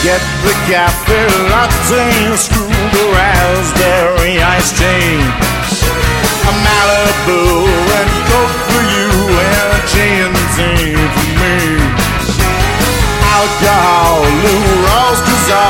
Get the cafe latte, scuba raspberry iced tea, a Malibu